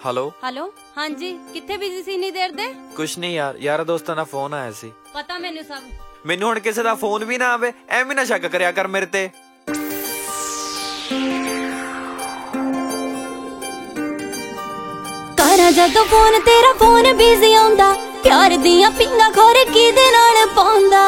Hello hello हाँ जी किथे busy सी इन्नी देर दे? कुछ नहीं यार, यार दोस्तां दा फोन आया सी। पता मैनू सब। मैनू हुण किसे दा फोन भी ना आवे, एवें ना शक करया कर मेरे ते। करा जदों फोन तेरा फोन बिजी आउंदा, प्यार दियां पिंगा खोरे किदे नाल पाउंदा।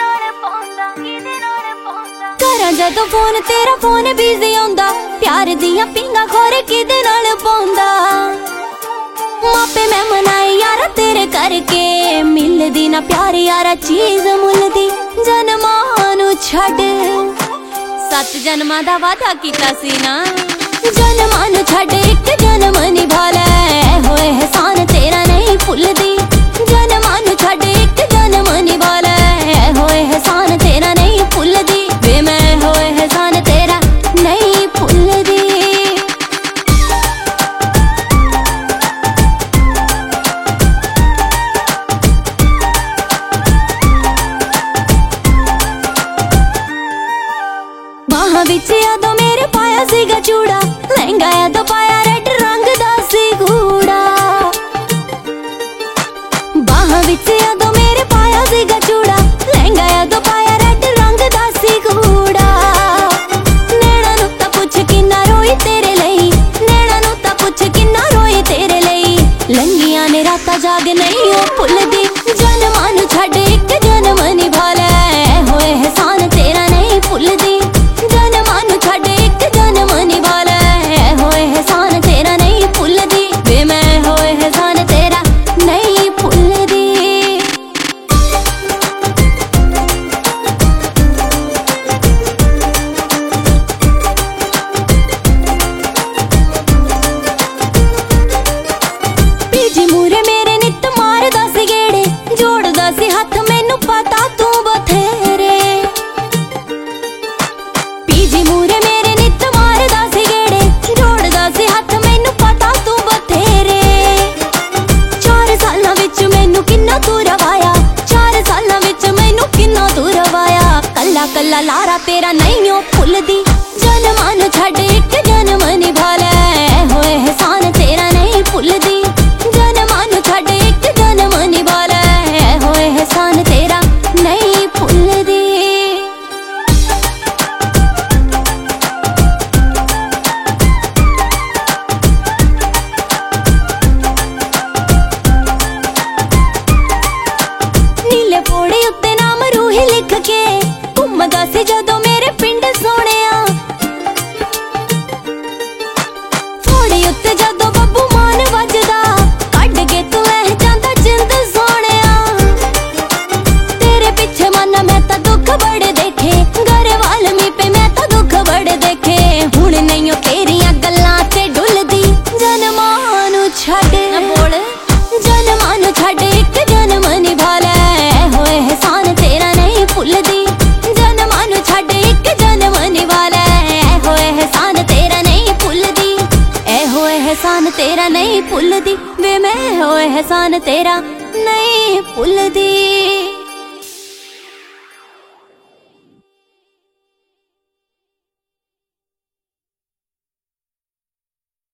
करा जदों फोन तेरा फोन बिजी आउंदा, प्यार दियां पिंगा खोरे किदे नाल पाउंदा। मापे मैं मनाए यारा तेरे करके, मिलदी ना प्यार यारा चीज मुलदी। जन्मां नू छड्ड 7 जन्मां दा वादा कीता सी ना, जन्मां नू छड्ड एक जन्म निभा लै, होए एहसान तेरा नहीं भुलदी। जन्मां नू छड्ड एक जन्म निभा लै, होए एहसान तेरा नहीं भुलदी। वे मैं होए एहसान तेरा नहीं भुलदी। बाहां विच यादों मेरे पाया सीगा चूड़ा, लहंगा यादों पाया रेड रंग दा सी गूड़ा। बाहां विच यादों मेरे पाया सीगा चूड़ा, लहंगा यादों पाया रेड रंग दा सी गूड़ा। नैना नू तां पुछ किन्ना रोई तेरे लई, नैना नू तां पुछ किन्ना रोई तेरे लई। लंघियां ने रातां जाग नहीं ओ भुलदी। जन्मां नू छड्ड एक जन्म निभा लै, होए एहसान तेरा नहीं भुलदी। जन्मां नू छड्ड एक जन्म निभा लै, होए एहसान तेरा नहीं भुलदी। वे मैं होए एहसान तेरा नहीं भुलदी। पीछे मूरे मेरे नित मारदा सी गेड़े, जोड़दा सी हथ मैनू पता तू बथेरे। पीछे मूरे मेरे नित मारदा सी गेड़े, जोड़दा सी हथ मैनू पता तू बथेरे। 4 सालां विच मैनू किन्ना तू रवाया, 4 सालां विच मैनू किन्ना तू रवाया। कल्ला कल्ला लारा तेरा नहीं ओ भुलदी। जन्मां नू छड्ड एक जन्म निभा लै, होए एहसान तेरा नहीं भुलदी। जन्मां नू छड्ड एक जन्म निभा लै, होए एहसान तेरा नहीं भुलदी। नीले पौड़े उत्ते नाम रूही लिख के, घुमदा सी जदों मेरे पिंड सोहणिया। पौड़े उत्ते जदों बब्बू मान वजदा, कड्ड के तू ऐ जांदा जिंद सोहणिया। तेरे पिछे मन मैं तां दुख बड़े देखे, घर वाल मी पे मैं तां दुख बड़े देखे। हुण नहीं ओ तेरियां गल्लां ते डुलदी। जन्मां नू छड्ड ना बोल, जन्मां नू छड्ड एक जन्म निभा लै, होए एहसान तेरा नहीं भुलदी। जन्मां नू छड्ड एक जन्म निभा लै, होए एहसान तेरा नहीं भुलदी। ऐ होए एहसान तेरा नहीं भुलदी। वे मैं होए एहसान तेरा नहीं भुलदी।